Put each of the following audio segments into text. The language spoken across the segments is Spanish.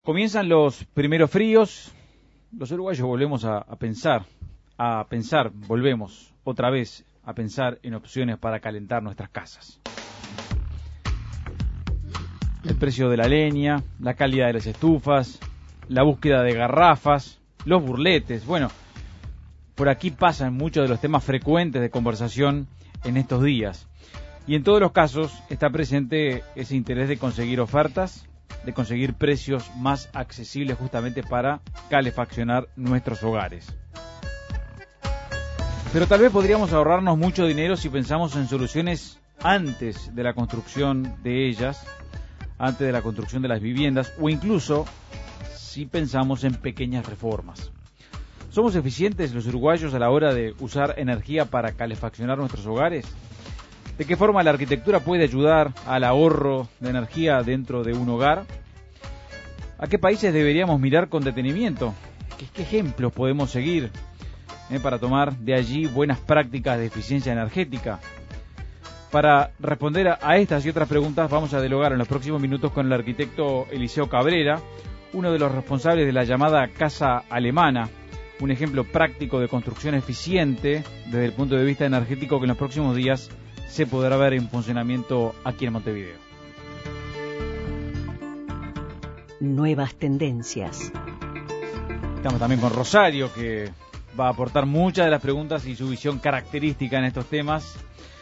Comienzan los primeros fríos, los uruguayos volvemos a pensar, volvemos otra vez a pensar en opciones para calentar nuestras casas. El precio de la leña, la calidad de las estufas, la búsqueda de garrafas, los burletes, bueno, por aquí pasan muchos de los temas frecuentes de conversación en estos días. Y en todos los casos está presente ese interés de conseguir ofertas, de conseguir precios más accesibles justamente para calefaccionar nuestros hogares. Pero tal vez podríamos ahorrarnos mucho dinero si pensamos en soluciones antes de la construcción de ellas, antes de la construcción de las viviendas, o incluso si pensamos en pequeñas reformas. ¿Somos eficientes los uruguayos a la hora de usar energía para calefaccionar nuestros hogares? ¿De qué forma la arquitectura puede ayudar al ahorro de energía dentro de un hogar? ¿A qué países deberíamos mirar con detenimiento? ¿Qué ejemplos podemos seguir para tomar de allí buenas prácticas de eficiencia energética? Para responder a estas y otras preguntas vamos a dialogar en los próximos minutos con el arquitecto Eliseo Cabrera, uno de los responsables de la llamada Casa Alemana, un ejemplo práctico de construcción eficiente desde el punto de vista energético que en los próximos días se podrá ver en funcionamiento aquí en Montevideo. Nuevas tendencias. Estamos también con Rosario, que va a aportar muchas de las preguntas y su visión característica en estos temas.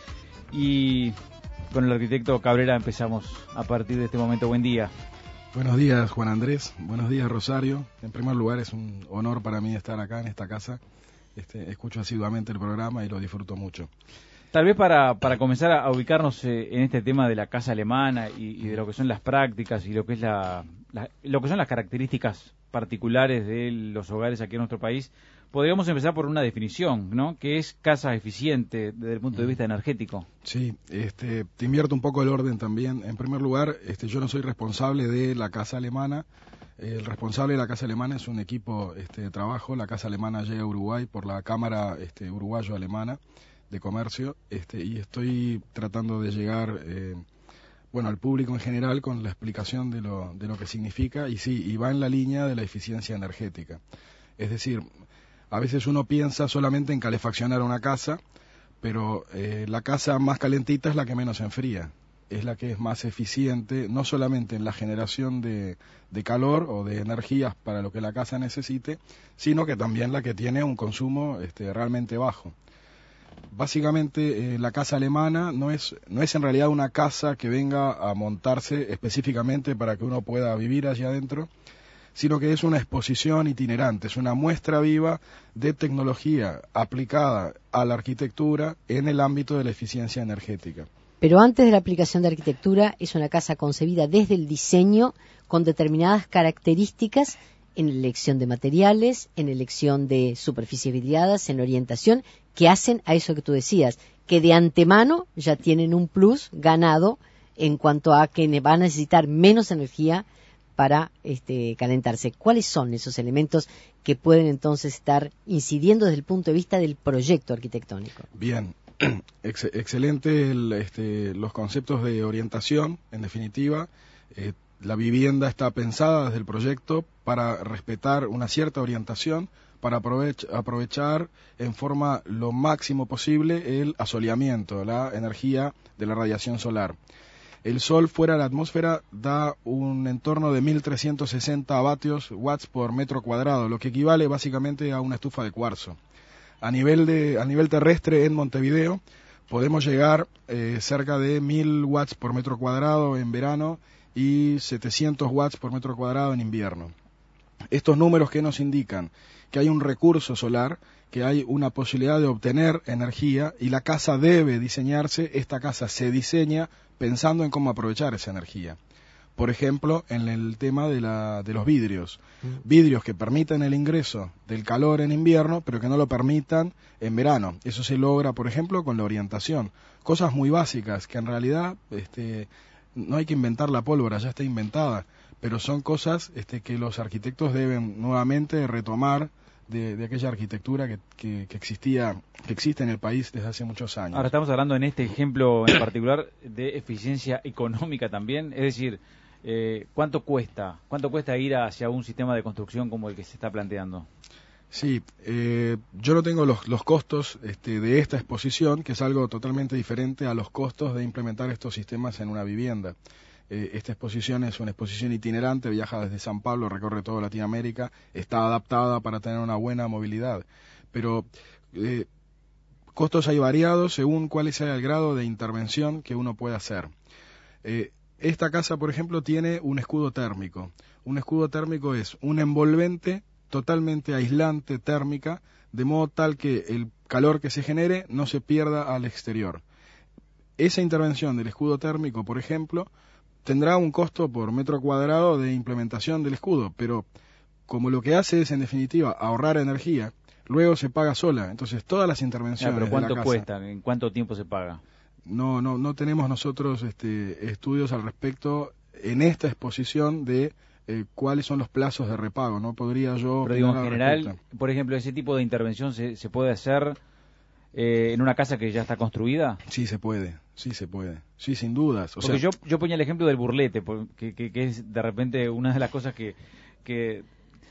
Y con el arquitecto Cabrera empezamos a partir de este momento. Buen día. Buenos días, Juan Andrés. Buenos días, Rosario. En primer lugar, es un honor para mí estar acá en esta casa. Escucho asiduamente el programa y lo disfruto mucho. Tal vez para comenzar a ubicarnos en este tema de la casa alemana y de lo que son las prácticas y lo que es lo que son las características particulares de los hogares aquí en nuestro país, podríamos empezar por una definición, ¿no? ¿Qué es casa eficiente desde el punto de vista energético? Sí, te invierto un poco el orden también. En primer lugar, yo no soy responsable de la casa alemana. El responsable de la Casa Alemana es un equipo de trabajo. La Casa Alemana llega a Uruguay por la Cámara Uruguayo-Alemana de Comercio, y estoy tratando de llegar al público en general con la explicación de lo que significa, y va en la línea de la eficiencia energética. Es decir, a veces uno piensa solamente en calefaccionar una casa, pero la casa más calentita es la que menos enfría, es la que es más eficiente, no solamente en la generación de calor o de energías para lo que la casa necesite, sino que también la que tiene un consumo realmente bajo. Básicamente la casa alemana no es en realidad una casa que venga a montarse específicamente para que uno pueda vivir allí adentro, sino que es una exposición itinerante, es una muestra viva de tecnología aplicada a la arquitectura en el ámbito de la eficiencia energética. Pero antes de la aplicación de arquitectura, es una casa concebida desde el diseño con determinadas características en elección de materiales, en elección de superficies vidriadas, en orientación, que hacen a eso que tú decías, que de antemano ya tienen un plus ganado en cuanto a que va a necesitar menos energía para calentarse. ¿Cuáles son esos elementos que pueden entonces estar incidiendo desde el punto de vista del proyecto arquitectónico? Bien, excelente los conceptos de orientación, en definitiva. La vivienda está pensada desde el proyecto para respetar una cierta orientación, para aprovechar en forma lo máximo posible el asoleamiento, la energía de la radiación solar. El sol fuera de la atmósfera da un entorno de 1360 watts por metro cuadrado, lo que equivale básicamente a una estufa de cuarzo. A nivel terrestre en Montevideo podemos llegar cerca de 1000 watts por metro cuadrado en verano y 700 watts por metro cuadrado en invierno. Estos números que nos indican que hay un recurso solar, que hay una posibilidad de obtener energía, y la casa debe diseñarse, esta casa se diseña pensando en cómo aprovechar esa energía. Por ejemplo, en el tema de los vidrios. Vidrios que permitan el ingreso del calor en invierno, pero que no lo permitan en verano. Eso se logra, por ejemplo, con la orientación. Cosas muy básicas que en realidad no hay que inventar la pólvora, ya está inventada, pero son cosas que los arquitectos deben nuevamente retomar de aquella arquitectura que existe en el país desde hace muchos años. Ahora estamos hablando en este ejemplo en particular de eficiencia económica también, es decir, ¿Cuánto cuesta? ¿Cuánto cuesta ir hacia un sistema de construcción como el que se está planteando? Sí, yo no tengo los costos de esta exposición, que es algo totalmente diferente a los costos de implementar estos sistemas en una vivienda. Esta exposición es una exposición itinerante, viaja desde San Pablo, recorre toda Latinoamérica, está adaptada para tener una buena movilidad. Pero costos hay variados según cuál sea el grado de intervención que uno pueda hacer. Esta casa, por ejemplo, tiene un escudo térmico. Un escudo térmico es un envolvente totalmente aislante térmica, de modo tal que el calor que se genere no se pierda al exterior. Esa intervención del escudo térmico, por ejemplo, tendrá un costo por metro cuadrado de implementación del escudo, pero como lo que hace es, en definitiva, ahorrar energía, luego se paga sola. Entonces, todas las intervenciones ¿Pero cuánto de la casa, cuesta? ¿En cuánto tiempo se paga? No tenemos nosotros estudios al respecto en esta exposición de cuáles son los plazos de repago. No podría yo... Pero digo, en general, por ejemplo, ¿ese tipo de intervención se puede hacer en una casa que ya está construida? Sí, se puede, sí, sin dudas. Porque yo ponía el ejemplo del burlete, que es de repente una de las cosas que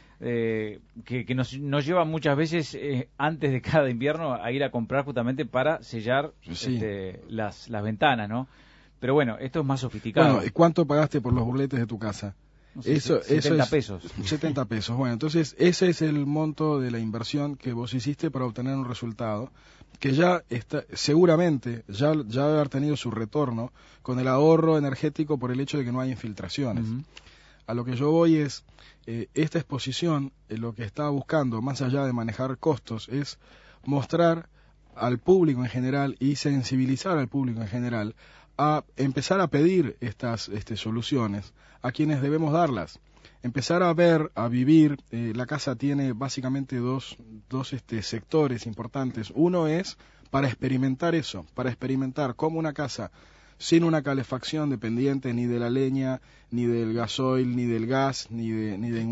nos lleva muchas veces antes de cada invierno a ir a comprar justamente para sellar sí. Las ventanas, ¿no? Pero bueno, esto es más sofisticado. Bueno, ¿y cuánto pagaste por los burletes de tu casa? No sé, 70 pesos. 70 pesos. Bueno, entonces ese es el monto de la inversión que vos hiciste para obtener un resultado que ya está, seguramente ya debe haber tenido su retorno con el ahorro energético por el hecho de que no hay infiltraciones. Uh-huh. A lo que yo voy es, esta exposición, lo que está buscando, más allá de manejar costos, es mostrar al público en general y sensibilizar al público en general a empezar a pedir estas soluciones a quienes debemos darlas. Empezar a ver, a vivir, la casa tiene básicamente dos sectores importantes. Uno es para experimentar eso, para experimentar cómo una casa sin una calefacción dependiente ni de la leña, ni del gasoil, ni del gas, ni de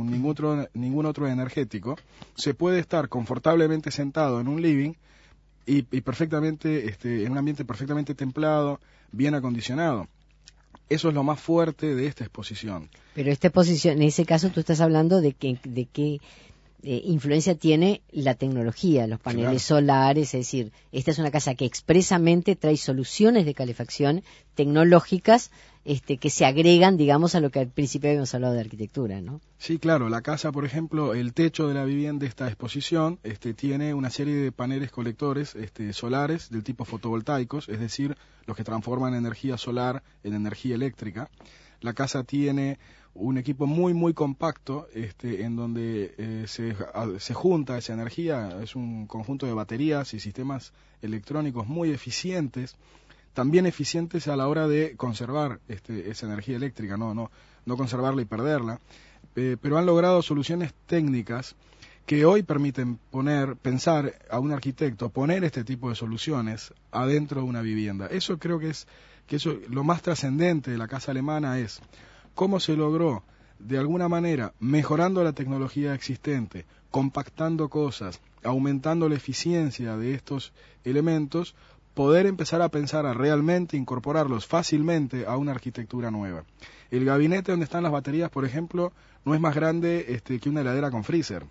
ningún otro energético, se puede estar confortablemente sentado en un living y perfectamente, en un ambiente perfectamente templado, bien acondicionado. Eso es lo más fuerte de esta exposición. Pero esta exposición, en ese caso tú estás hablando de qué influencia tiene la tecnología, los paneles solares, es decir, esta es una casa que expresamente trae soluciones de calefacción tecnológicas que se agregan, digamos, a lo que al principio habíamos hablado de arquitectura, ¿no? Sí, claro, la casa, por ejemplo, el techo de la vivienda de esta exposición tiene una serie de paneles colectores solares del tipo fotovoltaicos, es decir, los que transforman energía solar en energía eléctrica. La casa tiene un equipo muy, muy compacto en donde se junta esa energía, es un conjunto de baterías y sistemas electrónicos muy eficientes, también eficientes a la hora de conservar esa energía eléctrica, no conservarla y perderla, pero han logrado soluciones técnicas que hoy permiten pensar a un arquitecto, poner este tipo de soluciones adentro de una vivienda. Eso creo que eso, lo más trascendente de la casa alemana es cómo se logró, de alguna manera, mejorando la tecnología existente, compactando cosas, aumentando la eficiencia de estos elementos, poder empezar a pensar a realmente incorporarlos fácilmente a una arquitectura nueva. El gabinete donde están las baterías, por ejemplo, no es más grande que una heladera con freezer.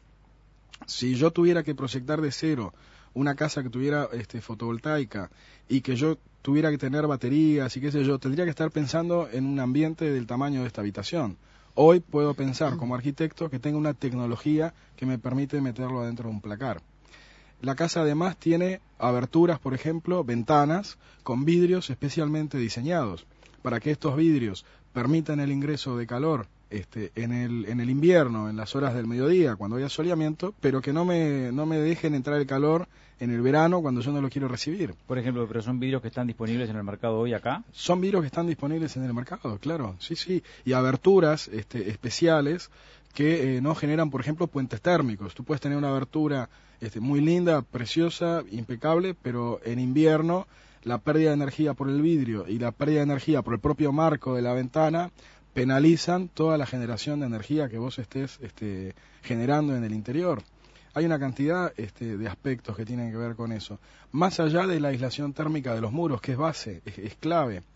Si yo tuviera que proyectar de cero una casa que tuviera fotovoltaica y que yo tuviera que tener baterías y qué sé yo, tendría que estar pensando en un ambiente del tamaño de esta habitación. Hoy puedo pensar como arquitecto que tenga una tecnología que me permite meterlo adentro de un placar. La casa además tiene aberturas, por ejemplo, ventanas con vidrios especialmente diseñados para que estos vidrios permitan el ingreso de calor en el invierno, en las horas del mediodía, cuando hay asoleamiento, pero que no me dejen entrar el calor en el verano cuando yo no lo quiero recibir. Por ejemplo, ¿pero son vidrios que están disponibles en el mercado hoy acá? Son vidrios que están disponibles en el mercado, claro, sí, y aberturas especiales que no generan, por ejemplo, puentes térmicos. Tú puedes tener una abertura muy linda, preciosa, impecable, pero en invierno la pérdida de energía por el vidrio y la pérdida de energía por el propio marco de la ventana penalizan toda la generación de energía que vos estés generando en el interior. Hay una cantidad de aspectos que tienen que ver con eso. Más allá de la aislación térmica de los muros, que es base, es clave.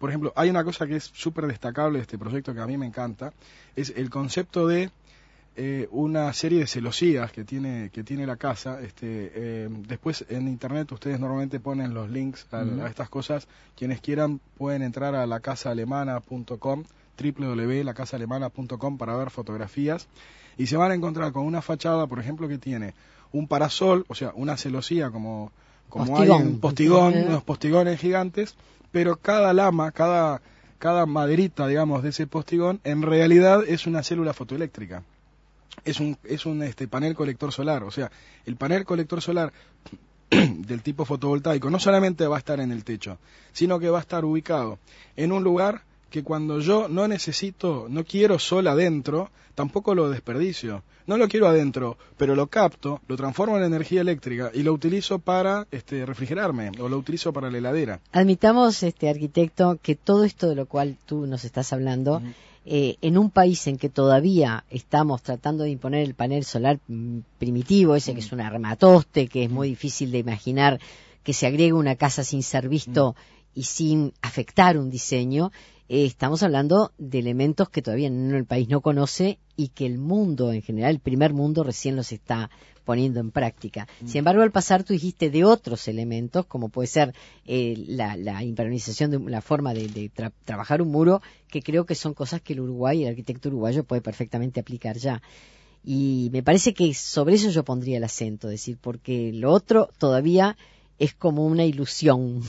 por ejemplo, hay una cosa que es súper destacable de este proyecto que a mí me encanta, es el concepto de una serie de celosías que tiene la casa. Después en internet ustedes normalmente ponen los links a estas cosas. Quienes quieran pueden entrar a lacasaalemana.com, www.lacasaalemana.com, para ver fotografías, y se van a encontrar con una fachada, por ejemplo, que tiene un parasol, o sea, una celosía como hay un postigón, unos postigones gigantes, pero cada lama, cada maderita, digamos, de ese postigón, en realidad es una célula fotoeléctrica. Es un panel colector solar. O sea, el panel colector solar del tipo fotovoltaico no solamente va a estar en el techo, sino que va a estar ubicado en un lugar que cuando yo no quiero sol adentro, tampoco lo desperdicio. No lo quiero adentro, pero lo capto, lo transformo en energía eléctrica y lo utilizo para refrigerarme, o lo utilizo para la heladera. Admitamos, arquitecto, que todo esto de lo cual tú nos estás hablando, en un país en que todavía estamos tratando de imponer el panel solar primitivo, ese que es un armatoste, que es muy difícil de imaginar que se agregue una casa sin ser visto y sin afectar un diseño, estamos hablando de elementos que todavía el país no conoce y que el mundo en general, el primer mundo, recién los está poniendo en práctica. Sin embargo, al pasar tú dijiste de otros elementos, como puede ser la impermeabilización de la forma de trabajar un muro, que creo que son cosas que el arquitecto uruguayo puede perfectamente aplicar ya. Y me parece que sobre eso yo pondría el acento, es decir, porque lo otro todavía es como una ilusión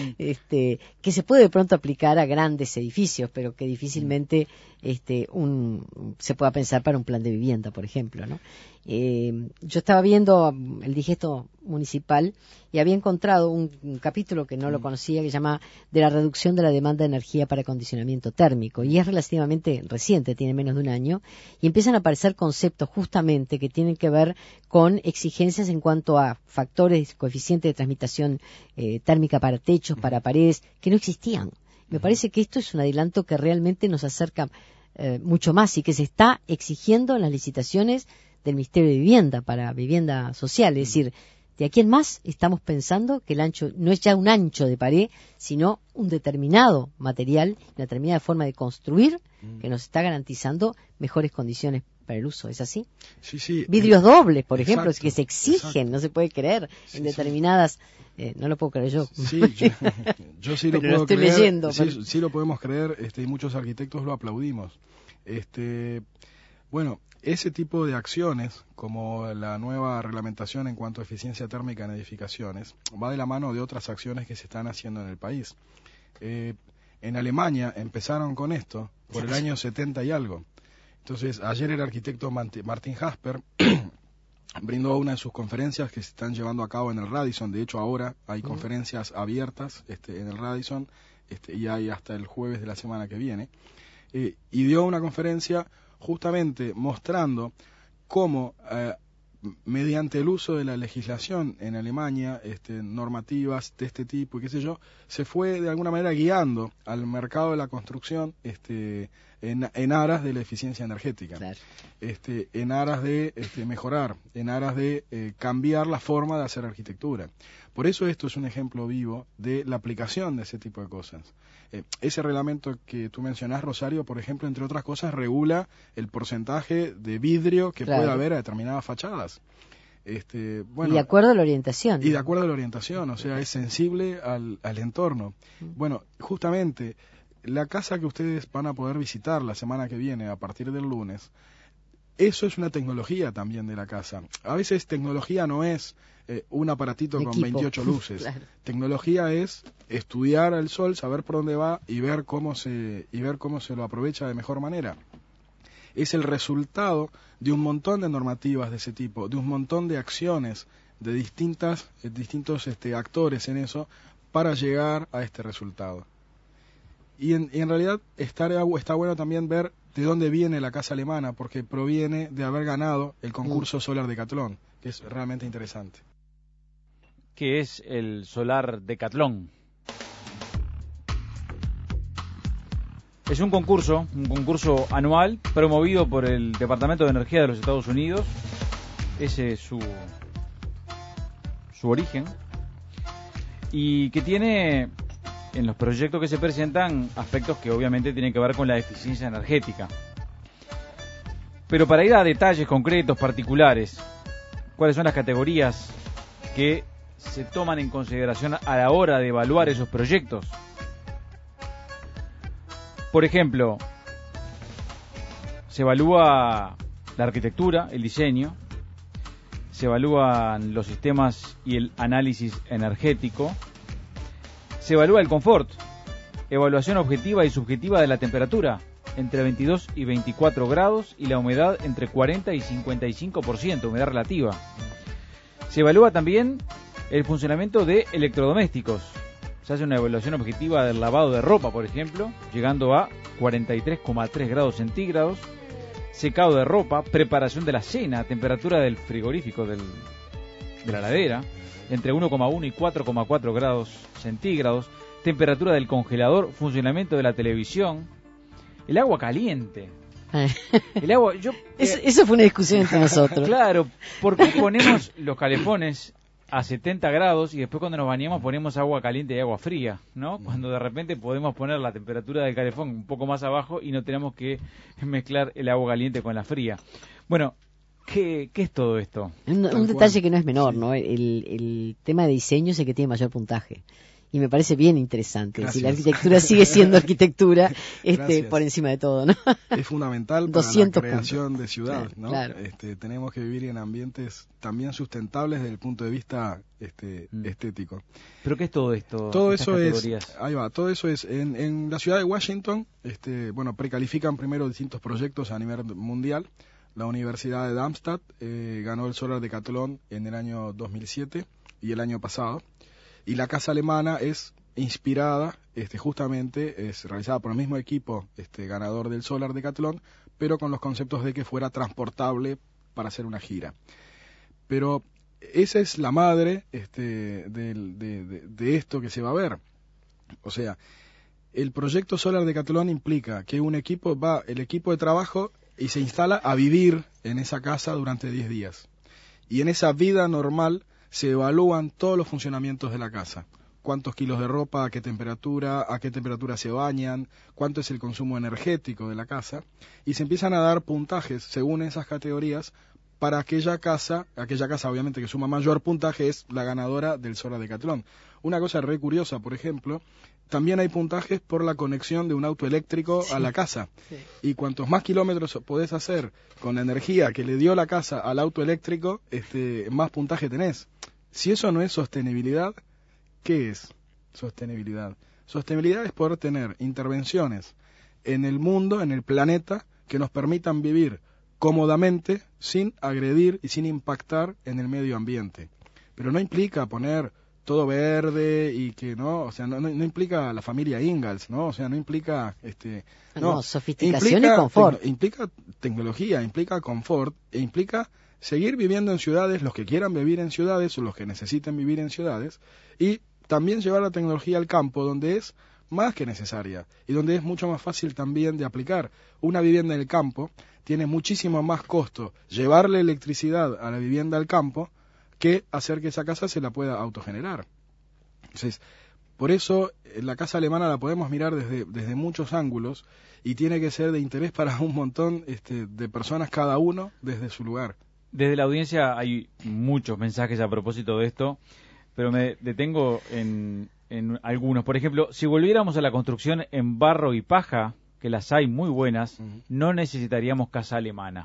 que se puede de pronto aplicar a grandes edificios, pero que difícilmente se pueda pensar para un plan de vivienda, por ejemplo, ¿no? Yo estaba viendo el digesto municipal y había encontrado un capítulo que no lo conocía, que se llama de la reducción de la demanda de energía para acondicionamiento térmico, y es relativamente reciente, tiene menos de un año, y empiezan a aparecer conceptos justamente que tienen que ver con exigencias en cuanto a factores, coeficientes de transmitación térmica para techos, para paredes, que no existían. Me parece que esto es un adelanto que realmente nos acerca mucho más y que se está exigiendo en las licitaciones del Ministerio de Vivienda para vivienda social. Es decir, de aquí en más estamos pensando que el ancho no es ya un ancho de pared, sino un determinado material, una determinada forma de construir que nos está garantizando mejores condiciones para el uso. ¿Es así? Sí. Vidrios dobles, por ejemplo, Exacto, que se exigen, no se puede creer, en determinadas... no lo puedo creer yo. Sí, yo sí lo pero puedo estoy creer. Leyendo, sí lo podemos creer, y muchos arquitectos lo aplaudimos. Bueno, ese tipo de acciones, como la nueva reglamentación en cuanto a eficiencia térmica en edificaciones, va de la mano de otras acciones que se están haciendo en el país. En Alemania empezaron con esto por el año 70 y algo. Entonces, ayer el arquitecto Martin Jasper brindó una de sus conferencias que se están llevando a cabo en el Radisson. De hecho, ahora hay conferencias abiertas en el Radisson, y hay hasta el jueves de la semana que viene. Y dio una conferencia justamente mostrando cómo mediante el uso de la legislación en Alemania, normativas de este tipo y qué sé yo, se fue de alguna manera guiando al mercado de la construcción en aras de la eficiencia energética, claro. En aras de mejorar, en aras de cambiar la forma de hacer arquitectura. Por eso esto es un ejemplo vivo de la aplicación de ese tipo de cosas. Ese reglamento que tú mencionás, Rosario, por ejemplo, entre otras cosas, regula el porcentaje de vidrio que puede haber a determinadas fachadas. Bueno, y de acuerdo a la orientación. Y de acuerdo a la orientación, o sea, es sensible al entorno. Bueno, justamente, la casa que ustedes van a poder visitar la semana que viene, a partir del lunes, eso es una tecnología también de la casa. A veces tecnología no es un aparatito con 28 luces. Claro. Tecnología es estudiar al sol, saber por dónde va y ver cómo se lo aprovecha de mejor manera. Es el resultado de un montón de normativas de ese tipo, de un montón de acciones de distintos actores en eso para llegar a este resultado. Y en realidad está bueno también ver de dónde viene la casa alemana, porque proviene de haber ganado el concurso Solar Decathlon, que es realmente interesante. ¿Qué es el Solar Decathlon? Es un concurso anual promovido por el Departamento de Energía de los Estados Unidos. Ese es su origen. Y que tiene en los proyectos que se presentan aspectos que obviamente tienen que ver con la eficiencia energética. Pero para ir a detalles concretos, particulares, ¿cuáles son las categorías que se toman en consideración a la hora de evaluar esos proyectos? Por ejemplo, se evalúa la arquitectura, el diseño, se evalúan los sistemas y el análisis energético, se evalúa el confort, evaluación objetiva y subjetiva de la temperatura, entre 22 y 24 grados, y la humedad entre 40 y 55%, humedad relativa. Se evalúa también el funcionamiento de electrodomésticos. Se hace una evaluación objetiva del lavado de ropa, por ejemplo, llegando a 43,3 grados centígrados, secado de ropa, preparación de la cena, temperatura del frigorífico de la heladera, entre 1,1 y 4,4 grados centígrados, temperatura del congelador, funcionamiento de la televisión, el agua caliente. El agua, eso fue una discusión entre nosotros. Claro, ¿por qué ponemos los calefones a 70 grados y después cuando nos bañamos ponemos agua caliente y agua fría, ¿no? Cuando de repente podemos poner la temperatura del calefón un poco más abajo y no tenemos que mezclar el agua caliente con la fría. Bueno, ¿qué es todo esto? Un detalle que no es menor, ¿no? El tema de diseño es el que tiene mayor puntaje. Y me parece bien interesante. Gracias. Si la arquitectura sigue siendo arquitectura, por encima de todo, ¿no? Es fundamental para la creación de ciudad, ¿no? Claro. Tenemos que vivir en ambientes también sustentables desde el punto de vista estético. ¿Pero qué es todo esto? Todo eso es, ahí va, todo eso es en la ciudad de Washington, precalifican primero distintos proyectos a nivel mundial. La Universidad de Darmstadt ganó el Solar Decathlon en el año 2007 y el año pasado. Y la casa alemana es inspirada, justamente, es realizada por el mismo equipo ganador del Solar Decathlon, pero con los conceptos de que fuera transportable para hacer una gira. Pero esa es la madre de esto que se va a ver. O sea, el proyecto Solar Decathlon implica que el equipo de trabajo y se instala a vivir en esa casa durante 10 días. Y en esa vida normal se evalúan todos los funcionamientos de la casa. Cuántos kilos de ropa, a qué temperatura se bañan, cuánto es el consumo energético de la casa, y se empiezan a dar puntajes según esas categorías para aquella casa obviamente que suma mayor puntaje es la ganadora del Solar Decathlon. Una cosa re curiosa, por ejemplo, también hay puntajes por la conexión de un auto eléctrico a la casa. Sí. Y cuantos más kilómetros podés hacer con la energía que le dio la casa al auto eléctrico, más puntaje tenés. Si eso no es sostenibilidad, ¿qué es sostenibilidad? Sostenibilidad es poder tener intervenciones en el mundo, en el planeta, que nos permitan vivir cómodamente, sin agredir y sin impactar en el medio ambiente. Pero no implica poner todo verde y que no, o sea, no implica la familia Ingalls, ¿no? O sea, no implica sofisticación y confort. Implica tecnología, implica confort e implica seguir viviendo en ciudades, los que quieran vivir en ciudades o los que necesiten vivir en ciudades, y también llevar la tecnología al campo donde es más que necesaria y donde es mucho más fácil también de aplicar. Una vivienda en el campo tiene muchísimo más costo llevarle electricidad a la vivienda al campo que hacer que esa casa se la pueda autogenerar. Entonces, por eso la casa alemana la podemos mirar desde muchos ángulos y tiene que ser de interés para un montón de personas, cada uno desde su lugar. Desde la audiencia hay muchos mensajes a propósito de esto, pero me detengo en algunos. Por ejemplo, si volviéramos a la construcción en barro y paja, que las hay muy buenas, no necesitaríamos casa alemana.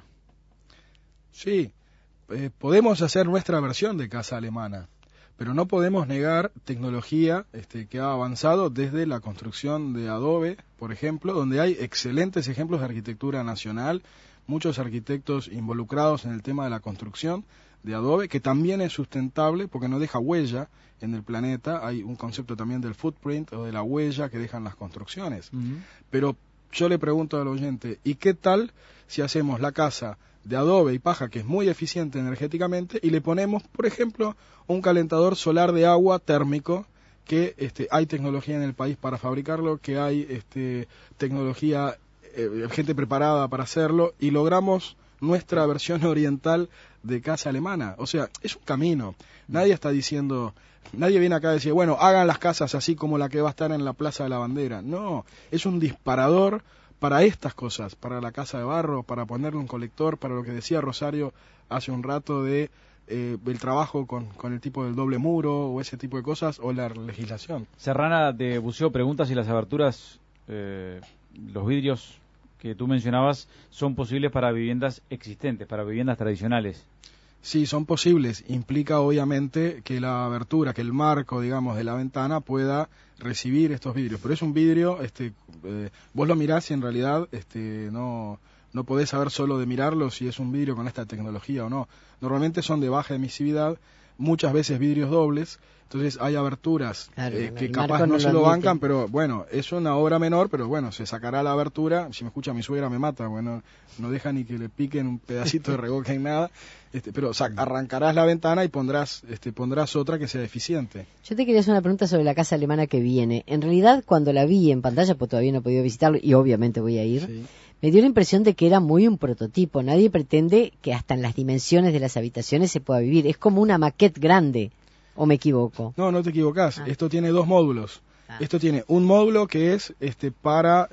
Sí, podemos hacer nuestra versión de casa alemana, pero no podemos negar tecnología que ha avanzado desde la construcción de adobe, por ejemplo, donde hay excelentes ejemplos de arquitectura nacional, muchos arquitectos involucrados en el tema de la construcción de adobe, que también es sustentable porque no deja huella en el planeta. Hay un concepto también del footprint o de la huella que dejan las construcciones. Pero yo le pregunto al oyente, ¿y qué tal si hacemos la casa de adobe y paja, que es muy eficiente energéticamente, y le ponemos, por ejemplo, un calentador solar de agua térmico, que hay tecnología en el país para fabricarlo, que hay tecnología, gente preparada para hacerlo, y logramos nuestra versión oriental de casa alemana. O sea, es un camino. Nadie está diciendo, nadie viene acá a decir, bueno, hagan las casas así como la que va a estar en la Plaza de la Bandera. No, es un disparador para estas cosas, para la casa de barro, para ponerle un colector, para lo que decía Rosario hace un rato de el trabajo con el tipo del doble muro o ese tipo de cosas, o la legislación. Serrana de Buceo pregunta si las aberturas, los vidrios que tú mencionabas, son posibles para viviendas existentes, para viviendas tradicionales. Sí, son posibles. Implica obviamente que la abertura, que el marco, digamos, de la ventana pueda recibir estos vidrios. Pero es un vidrio, vos lo mirás y en realidad no podés saber solo de mirarlo si es un vidrio con esta tecnología o no. Normalmente son de baja emisividad, muchas veces vidrios dobles. Entonces hay aberturas que capaz no se lo bancan, pero bueno, es una obra menor, pero bueno, se sacará la abertura. Si me escucha mi suegra me mata, bueno, no deja ni que le piquen un pedacito de regoca ni nada, pero arrancarás la ventana y pondrás otra que sea eficiente. Yo te quería hacer una pregunta sobre la casa alemana que viene. En realidad, cuando la vi en pantalla, pues todavía no he podido visitarlo y obviamente voy a ir, sí, me dio la impresión de que era muy un prototipo. Nadie pretende que hasta en las dimensiones de las habitaciones se pueda vivir. Es como una maquette grande. ¿O me equivoco? No, no te equivocás. Esto tiene dos módulos. Esto tiene un módulo que es para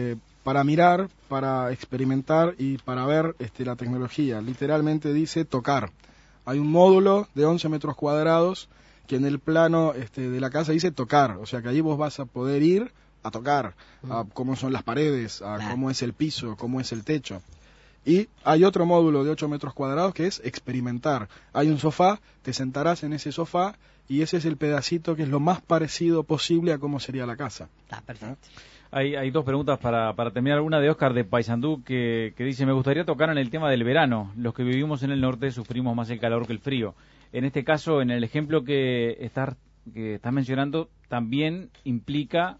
mirar, para experimentar y para ver la tecnología. Literalmente dice tocar. Hay un módulo de 11 metros cuadrados que en el plano de la casa dice tocar. O sea que ahí vos vas a poder ir a tocar, a cómo son las paredes, a cómo es el piso, cómo es el techo. Y hay otro módulo de 8 metros cuadrados que es experimentar. Hay un sofá, te sentarás en ese sofá y ese es el pedacito que es lo más parecido posible a cómo sería la casa. Perfecto. Hay dos preguntas para terminar. Una de Oscar de Paysandú que dice, me gustaría tocar en el tema del verano. Los que vivimos en el norte sufrimos más el calor que el frío. En este caso, en el ejemplo que estás mencionando, también implica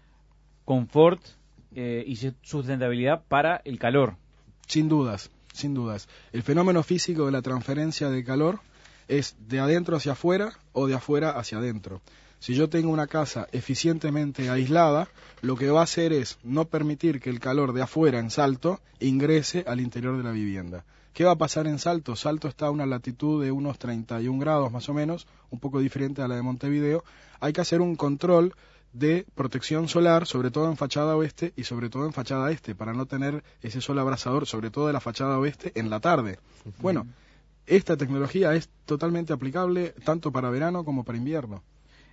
confort y sustentabilidad para el calor. Sin dudas, sin dudas. El fenómeno físico de la transferencia de calor es de adentro hacia afuera o de afuera hacia adentro. Si yo tengo una casa eficientemente aislada, lo que va a hacer es no permitir que el calor de afuera en Salto ingrese al interior de la vivienda. ¿Qué va a pasar en Salto? Salto está a una latitud de unos 31 grados más o menos, un poco diferente a la de Montevideo. Hay que hacer un control de protección solar, sobre todo en fachada oeste y sobre todo en fachada este, para no tener ese sol abrasador, sobre todo de la fachada oeste, en la tarde. Bueno, esta tecnología es totalmente aplicable tanto para verano como para invierno.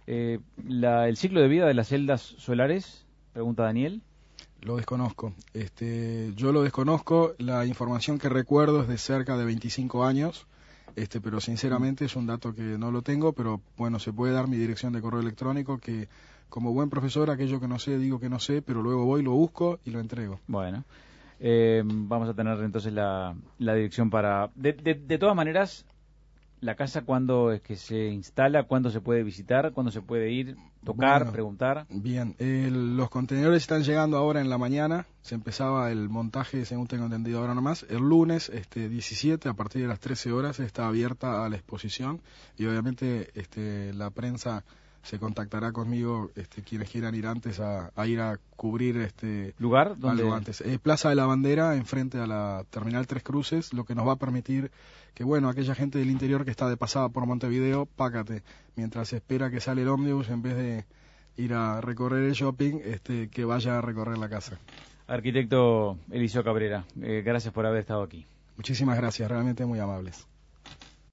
¿El ciclo de vida de las celdas solares? Pregunta Daniel. Lo desconozco. Yo lo desconozco. La información que recuerdo es de cerca de 25 años. Pero sinceramente es un dato que no lo tengo, pero bueno, se puede dar mi dirección de correo electrónico que como buen profesor, aquello que no sé, digo que no sé, pero luego voy, lo busco y lo entrego. Bueno, vamos a tener entonces la dirección para... De todas maneras, la casa, ¿cuándo es que se instala? ¿Cuándo se puede visitar? ¿Cuándo se puede ir? ¿Tocar? ¿Preguntar? Bien, los contenedores están llegando ahora en la mañana. Se empezaba el montaje, según tengo entendido ahora nomás. El lunes 17, a partir de las 13 horas, está abierta a la exposición. Y obviamente la prensa se contactará conmigo, quienes quieran ir antes a ir a cubrir lugar donde algo antes. Plaza de la Bandera, enfrente a la Terminal Tres Cruces, lo que nos va a permitir que, bueno, aquella gente del interior que está de pasada por Montevideo, pácate, mientras espera que sale el ómnibus, en vez de ir a recorrer el shopping, que vaya a recorrer la casa. Arquitecto Eliseo Cabrera, gracias por haber estado aquí. Muchísimas gracias, realmente muy amables.